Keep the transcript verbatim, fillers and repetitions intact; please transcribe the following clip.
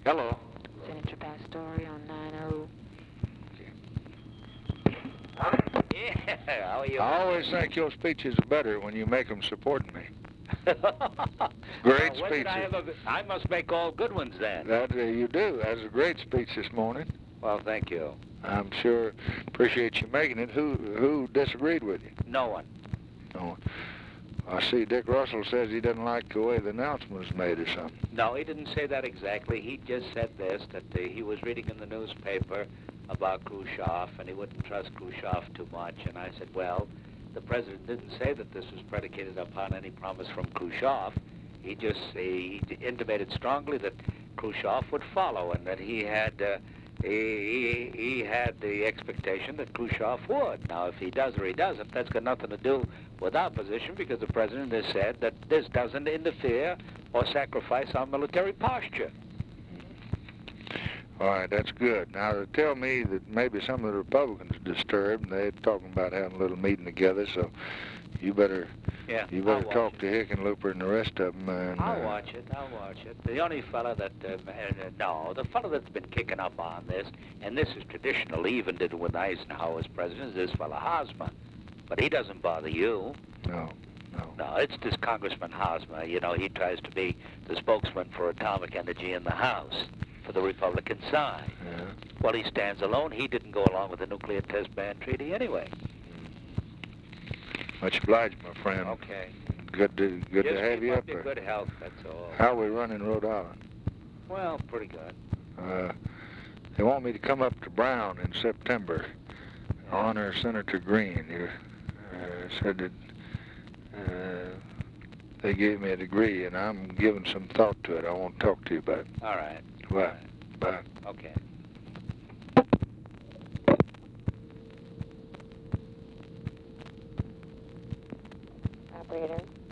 Hello. Senator Pastore on nine oh. Yeah, how are you? I always think your speeches are better when you make them supporting me. Great Well, when did I, speeches. ever, I must make all good ones then. That uh, you do. That was a great speech this morning. Well, thank you. I'm sure appreciate you making it. Who who disagreed with you? No one. No. I see Dick Russell says he doesn't like the way the announcement was made or something. No, he didn't say that exactly. He just said this, that uh, he was reading in the newspaper about Khrushchev, and he wouldn't trust Khrushchev too much. And I said, well, the president didn't say that this was predicated upon any promise from Khrushchev. He just he intimated strongly that Khrushchev would follow, and that he had uh, he, he, he had the expectation that Khrushchev would. Now, if he does or he doesn't, that's got nothing to do with our position, because the president has said that this doesn't interfere or sacrifice our military posture. All right, that's good. Now, to tell me that maybe some of the Republicans are disturbed, and they're talking about having a little meeting together, so you better Yeah, you better I'll talk watch to Hickenlooper and the rest of them. And, I'll uh, watch it, I'll watch it. The only fella that, uh, uh, no, the fella that's been kicking up on this, and this is traditional, he even did it when Eisenhower was president, is this fella Hosmer. But he doesn't bother you. No, no. No, it's this Congressman Hosmer. You know, he tries to be the spokesman for atomic energy in the House for the Republican side. Yeah. Well, he stands alone. He didn't go along with the nuclear test ban treaty anyway. Much obliged, my friend. Okay. Good to good Just to have keep you up up your there. good health, that's all. How are we running Rhode Island? Well, pretty good. Uh, they want me to come up to Brown in September, Yeah. honor Senator Green. You uh, said that uh, they gave me a degree, and I'm giving some thought to it. I want to talk to you about it. All right. Bye. Bye. Okay. Operator.